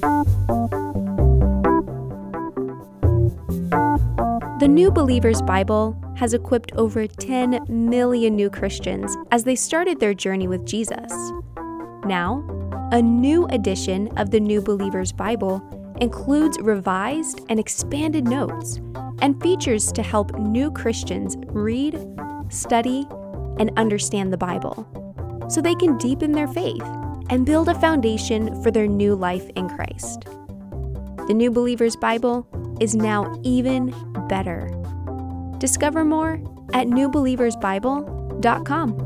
The New Believer's Bible has equipped over 10 million new Christians as they started their journey with Jesus. Now, a new edition of the New Believer's Bible includes revised and expanded notes and features to help new Christians read, study, and understand the Bible so they can deepen their faith and build a foundation for their new life in Christ. The New Believer's Bible is now even better. Discover more at newbelieversbible.com.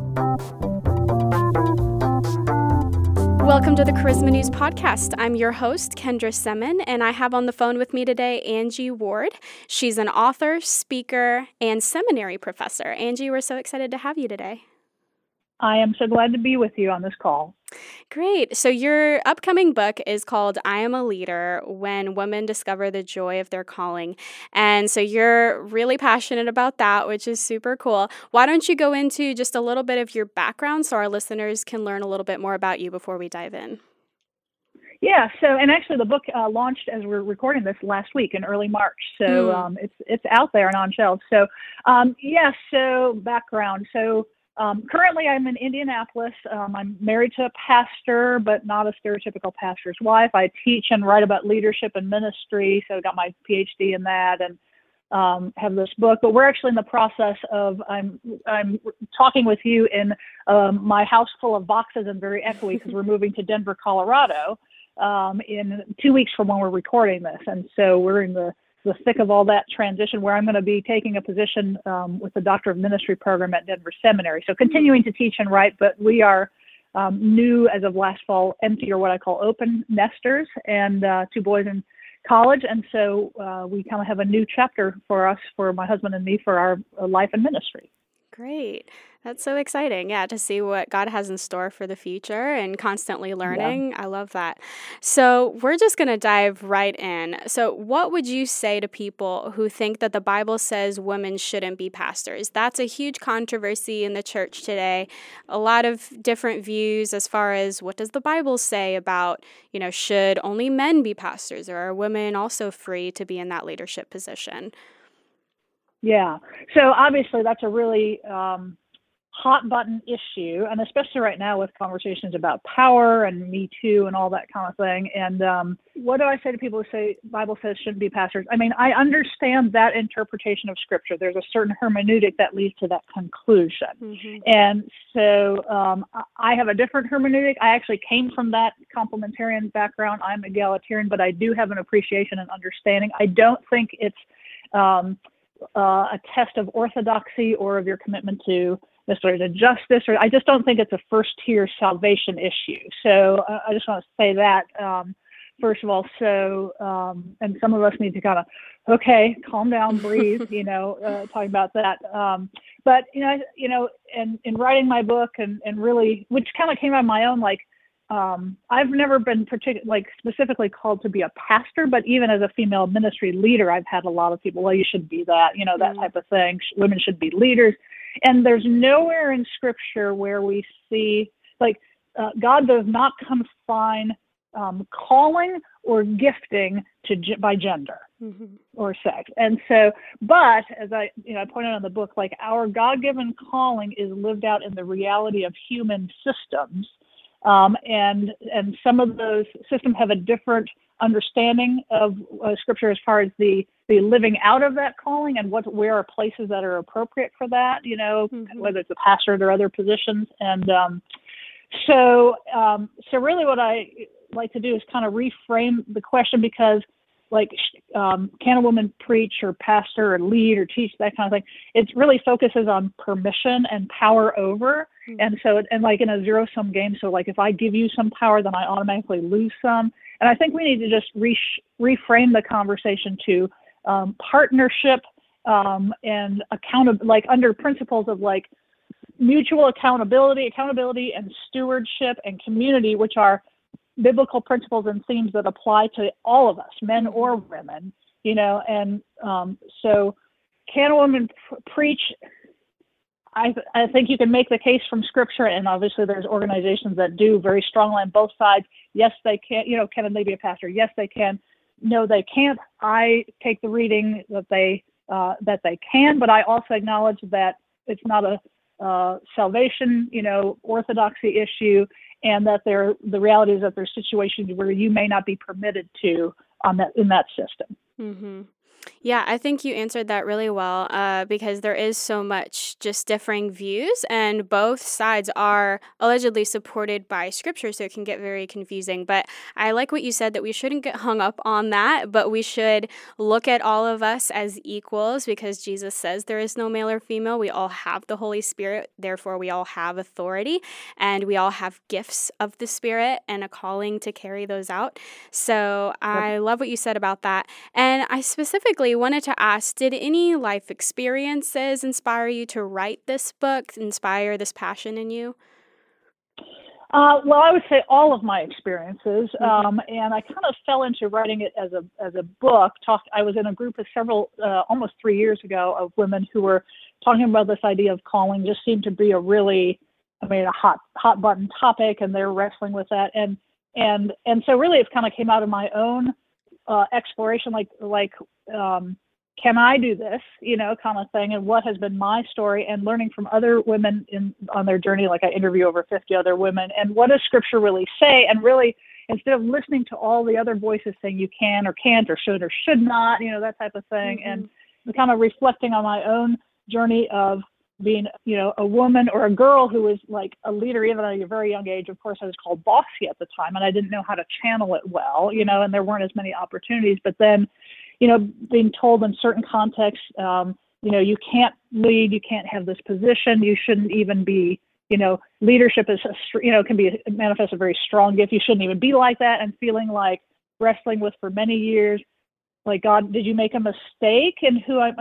Welcome to the Charisma News Podcast. I'm your host, Kendra Semin, and I have on the phone with me today Angie Ward. She's an author, speaker, and seminary professor. Angie, we're so excited to have you today. I am so glad to be with you on this call. Great. So your upcoming book is called I Am a Leader, When Women Discover the Joy of Their Calling. And so you're really passionate about that, which is super cool. Why don't you go into just a little bit of your background so our listeners can learn a little bit more about you before we dive in? Yeah, and actually the book launched as we're recording this last week in early March. So it's out there and on shelves. So background. Currently, I'm in Indianapolis. I'm married to a pastor, but not a stereotypical pastor's wife. I teach and write about leadership and ministry, so I got my PhD in that and have this book. But we're actually in the process of, I'm talking with you in my house full of boxes and very echoey because we're moving to Denver, Colorado in 2 weeks from when we're recording this. And so we're in the thick of all that transition where I'm going to be taking a position with the Doctor of Ministry program at Denver Seminary. So continuing to teach and write, but we are new as of last fall, empty or what I call open nesters, and 2 boys in college. And so we kind of have a new chapter for us, for my husband and me, for our life and ministry. Great. That's so exciting. Yeah, to see what God has in store for the future and constantly learning. Yeah. I love that. So we're just going to dive right in. So what would you say to people who think that the Bible says women shouldn't be pastors? That's a huge controversy in the church today. A lot of different views as far as what does the Bible say about, should only men be pastors, or are women also free to be in that leadership position? Yeah. So obviously that's a really hot button issue, and especially right now with conversations about power and Me Too and all that kind of thing. And what do I say to people who say Bible says shouldn't be pastors? I mean, I understand that interpretation of Scripture. There's a certain hermeneutic that leads to that conclusion. Mm-hmm. And so I have a different hermeneutic. I actually came from that complementarian background. I'm egalitarian, but I do have an appreciation and understanding. I don't think it's a test of orthodoxy or of your commitment to necessarily to justice, or I just don't think it's a first-tier salvation issue. So I just want to say that first of all. So and some of us need to kind of, calm down, breathe, talking about that. But and in writing my book and really, which kind of came out of my own, I've never been specifically called to be a pastor, but even as a female ministry leader, I've had a lot of people, well, you should be that, that type of thing. Women should be leaders. And there's nowhere in Scripture where we see, God does not confine calling or gifting by gender or sex. And so, but as I pointed out in the book, our God-given calling is lived out in the reality of human systems. And some of those systems have a different understanding of Scripture as far as the living out of that calling and where are places that are appropriate for that, whether it's a pastor or other positions. And so really what I like to do is kind of reframe the question, because can a woman preach or pastor or lead or teach, that kind of thing? It really focuses on permission and power over. And so, in a zero-sum game, so if I give you some power, then I automatically lose some. And I think we need to just reframe the conversation to partnership and under principles of mutual accountability and stewardship and community, which are biblical principles and themes that apply to all of us, men or women, and so can a woman preach? I think you can make the case from Scripture, and obviously there's organizations that do very strongly on both sides. Yes, they can. Can they be a pastor? Yes, they can. No, they can't. I take the reading that they can, but I also acknowledge that it's not a salvation, orthodoxy issue, and that the reality is that there's situations where you may not be permitted to in that system. Mm-hmm. Yeah, I think you answered that really well because there is so much just differing views, and both sides are allegedly supported by Scripture, so it can get very confusing. But I like what you said, that we shouldn't get hung up on that, but we should look at all of us as equals, because Jesus says there is no male or female. We all have the Holy Spirit, therefore we all have authority, and we all have gifts of the Spirit and a calling to carry those out. So I love what you said about that. And I specifically wanted to ask, did any life experiences inspire you to write this book, inspire this passion in you? Well, I would say all of my experiences, and I kind of fell into writing it as a book. I was in a group of several, almost 3 years ago, of women who were talking about this idea of calling. Just seemed to be a hot button topic, and they're wrestling with that. And so really, it kind of came out of my own exploration, can I do this, kind of thing, and what has been my story, and learning from other women on their journey. Like, I interview over 50 other women, and what does Scripture really say? And really, instead of listening to all the other voices saying you can or can't or should not, that type of thing, and kind of reflecting on my own journey of being, a woman or a girl who was like a leader, even at a very young age. Of course, I was called bossy at the time, and I didn't know how to channel it well, and there weren't as many opportunities. But then, being told in certain contexts, you can't lead, you can't have this position, you shouldn't even be, leadership is, can be manifest a very strong gift. You shouldn't even be like that, and feeling like wrestling with for many years, like, God, did you make a mistake? And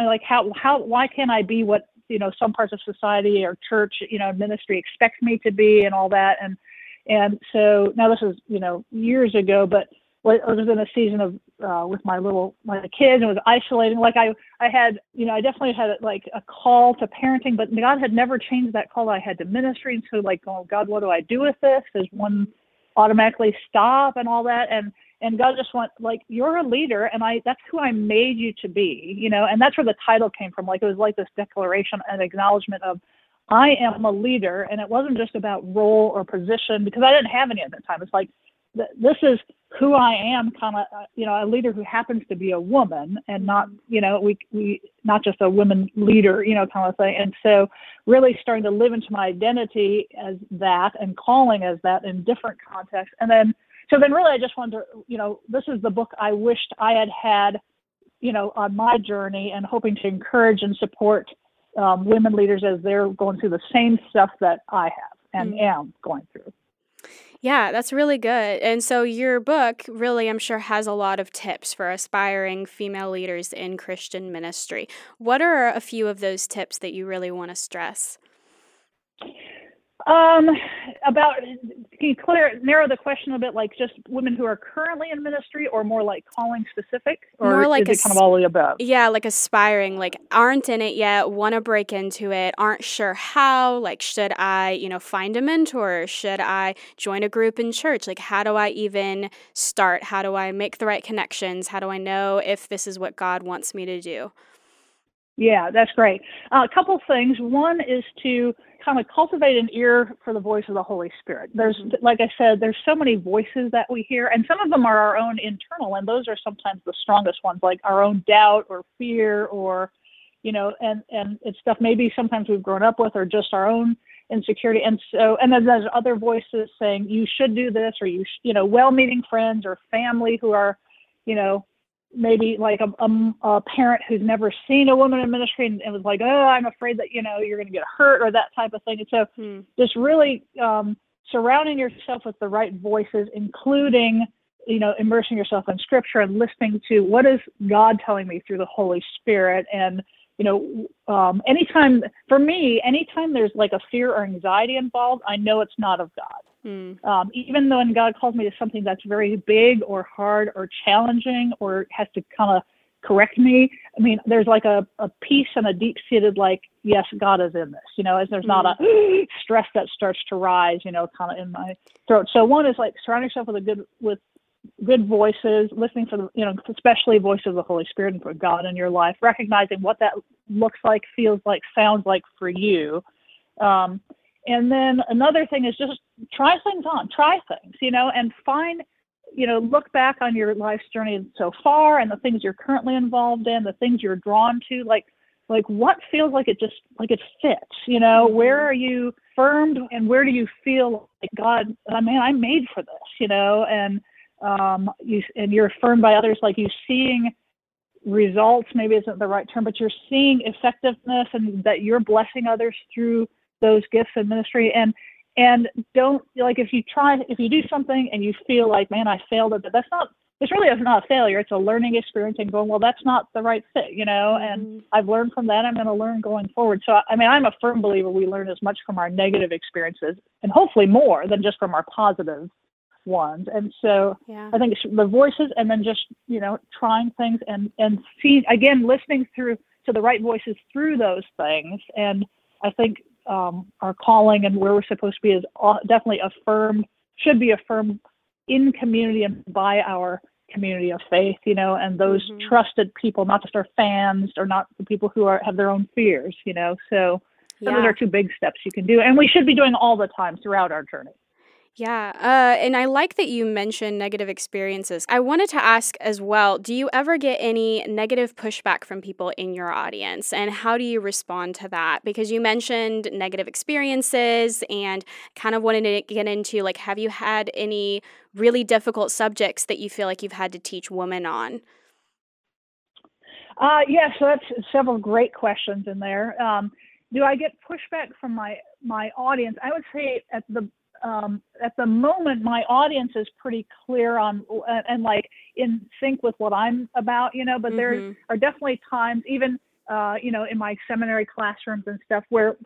why can't I be what, some parts of society or church, ministry expects me to be, and all that. And so now this is, years ago, but I was in a season of, with my kids, and was isolating. Like I had, I definitely had a call to parenting, but God had never changed that call that I had to ministry. And so oh God, what do I do with this? Does one automatically stop and all that? And God just went, you're a leader, and that's who I made you to be, and that's where the title came from. It was like this declaration and acknowledgement of, I am a leader. And it wasn't just about role or position, because I didn't have any at that time. It's like, this is who I am, kind of, a leader who happens to be a woman, and not, we not just a women leader, kind of thing. And so really starting to live into my identity as that, and calling as that in different contexts. And then really I just wanted to, this is the book I wished I had, on my journey, and hoping to encourage and support women leaders as they're going through the same stuff that I have and am going through. Yeah, that's really good. And so your book really, I'm sure, has a lot of tips for aspiring female leaders in Christian ministry. What are a few of those tips that you really want to stress? Can you narrow the question a bit, just women who are currently in ministry, or more like calling specific, or more like is it kind of all of the above? Yeah, aspiring, aren't in it yet, want to break into it, aren't sure how, should I, find a mentor? Should I join a group in church? How do I even start? How do I make the right connections? How do I know if this is what God wants me to do? Yeah, that's great. A couple things. One is to kind of cultivate an ear for the voice of the Holy Spirit. There's, like I said, there's so many voices that we hear, and some of them are our own internal, and those are sometimes the strongest ones, like our own doubt or fear, or, and it's stuff maybe sometimes we've grown up with, or just our own insecurity. And then there's other voices saying you should do this, or well-meaning friends or family who are, maybe like a parent who's never seen a woman in ministry, and was like, oh, I'm afraid that, you're going to get hurt, or that type of thing. And so just really surrounding yourself with the right voices, including, immersing yourself in Scripture and listening to what is God telling me through the Holy Spirit. And, anytime there's a fear or anxiety involved, I know it's not of God. Even though when God calls me to something that's very big or hard or challenging, or has to kind of correct me. I mean, there's like a peace and a deep-seated, like, yes, God is in this, as there's not a stress that starts to rise, kind of in my throat. So one is like surround yourself with good voices, listening for the, especially voice of the Holy Spirit and for God in your life, recognizing what that looks like, feels like, sounds like for you. And then another thing is just try things, and find, look back on your life's journey so far and the things you're currently involved in, the things you're drawn to, like what feels like it fits, where are you firmed and where do you feel like God, man, I'm made for this, and you're affirmed by others, like you seeing results, maybe isn't the right term, but you're seeing effectiveness and that you're blessing others through those gifts in ministry. And don't, like, if you do something and you feel like, man, I failed at that, it's really not a failure. It's a learning experience and going, well, that's not the right fit, and I've learned from that. I'm going to learn going forward. So, I mean, I'm a firm believer we learn as much from our negative experiences and hopefully more than just from our positive ones. And so I think it's the voices and then just, trying things and see, again, listening through to the right voices through those things. And I think our calling and where we're supposed to be is definitely should be affirmed in community and by our community of faith, and those trusted people, not just our fans or not the people who have their own fears, so those are two big steps you can do. And we should be doing all the time throughout our journey. Yeah, and I like that you mentioned negative experiences. I wanted to ask as well, do you ever get any negative pushback from people in your audience, and how do you respond to that? Because you mentioned negative experiences and kind of wanted to get into, like, have you had any really difficult subjects that you feel like you've had to teach women on? So that's several great questions in there. Do I get pushback from my audience? I would say at the moment, my audience is pretty clear on and like in sync with what I'm about, but there are definitely times, even, in my seminary classrooms and stuff where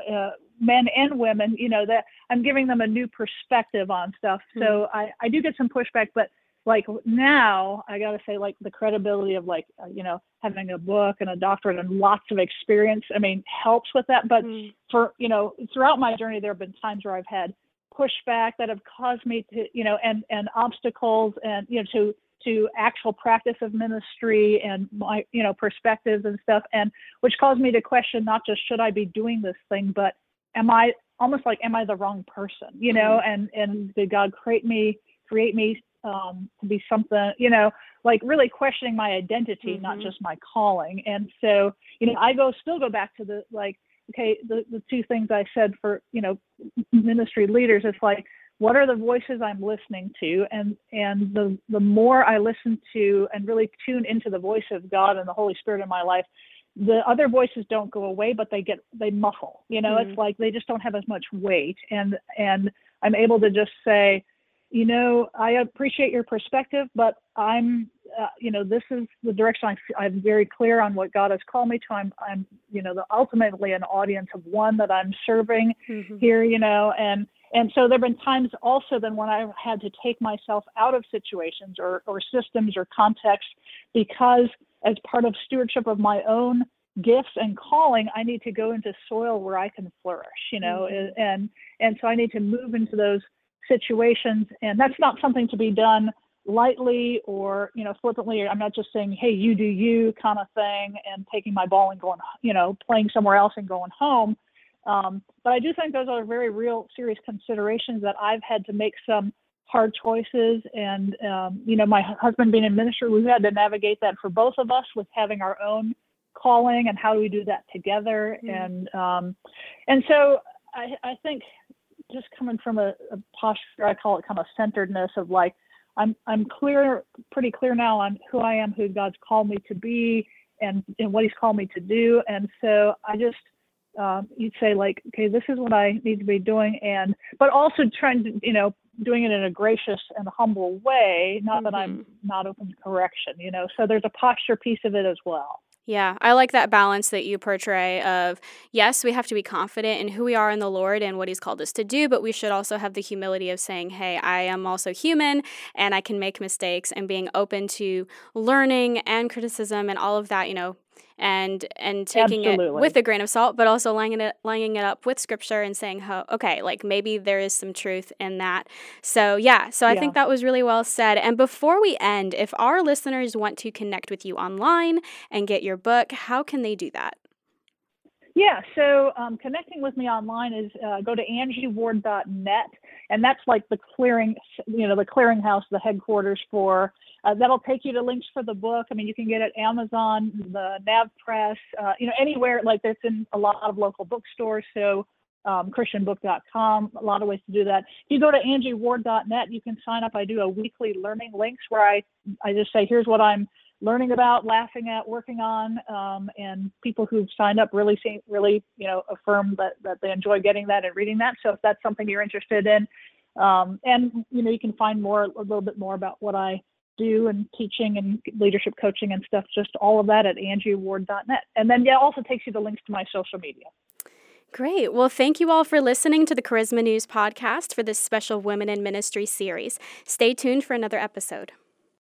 men and women, that I'm giving them a new perspective on stuff. So I do get some pushback, but like now I got to say, like, the credibility of having a book and a doctorate and lots of experience, I mean, helps with that. But for, throughout my journey, there have been times where I've had pushback that have caused me to, and obstacles and, to actual practice of ministry and my, perspectives and stuff, and which caused me to question not just should I be doing this thing, but am I the wrong person, and did God create me to be something, like really questioning my identity, not just my calling. And so, I still go back to the, like, okay, the two things I said for, ministry leaders, it's like, what are the voices I'm listening to? And the more I listen to and really tune into the voice of God and the Holy Spirit in my life, the other voices don't go away, but they muffle, it's like they just don't have as much weight. And I'm able to just say, I appreciate your perspective, but I'm, this is the direction I'm very clear on what God has called me to. I'm ultimately an audience of one that I'm serving here, and so there've been times also then when I've had to take myself out of situations or systems or contexts, because as part of stewardship of my own gifts and calling, I need to go into soil where I can flourish, and so I need to move into those situations, and that's not something to be done lightly or flippantly. I'm not just saying, hey, you do you kind of thing and taking my ball and going, playing somewhere else and going home. But I do think those are very real, serious considerations that I've had to make some hard choices. And my husband being in ministry, we've had to navigate that for both of us with having our own calling and how do we do that together. And so I think just coming from a posture, I call it kind of centeredness of like, I'm pretty clear now on who I am, who God's called me to be, and what He's called me to do. And so I just, you'd say like, okay, this is what I need to be doing, but also trying to, doing it in a gracious and humble way. Not that I'm not open to correction, So there's a posture piece of it as well. Yeah, I like that balance that you portray of, yes, we have to be confident in who we are in the Lord and what He's called us to do, but we should also have the humility of saying, hey, I am also human and I can make mistakes, and being open to learning and criticism and all of that, and taking it Absolutely. with a grain of salt, but also lining it up with scripture and saying, okay, like maybe there is some truth in that. So I think that was really well said. And before we end, if our listeners want to connect with you online and get your book, how can they do that? Yeah, so connecting with me online is go to angieward.net, and that's like the clearinghouse, the headquarters for. That'll take you to links for the book. I mean, you can get it at Amazon, the Nav Press, anywhere. Like, that's in a lot of local bookstores. So christianbook.com, a lot of ways to do that. If you go to angieward.net, you can sign up. I do a weekly learning links where I just say, here's what I'm learning about, laughing at, working on, and people who've signed up really affirm that they enjoy getting that and reading that. So if that's something you're interested in, and you can find a little bit more about what I do and teaching and leadership coaching and stuff, just all of that at angieward.net. And then it also takes you to links to my social media. Great. Well, thank you all for listening to the Charisma News podcast for this special Women in Ministry series. Stay tuned for another episode.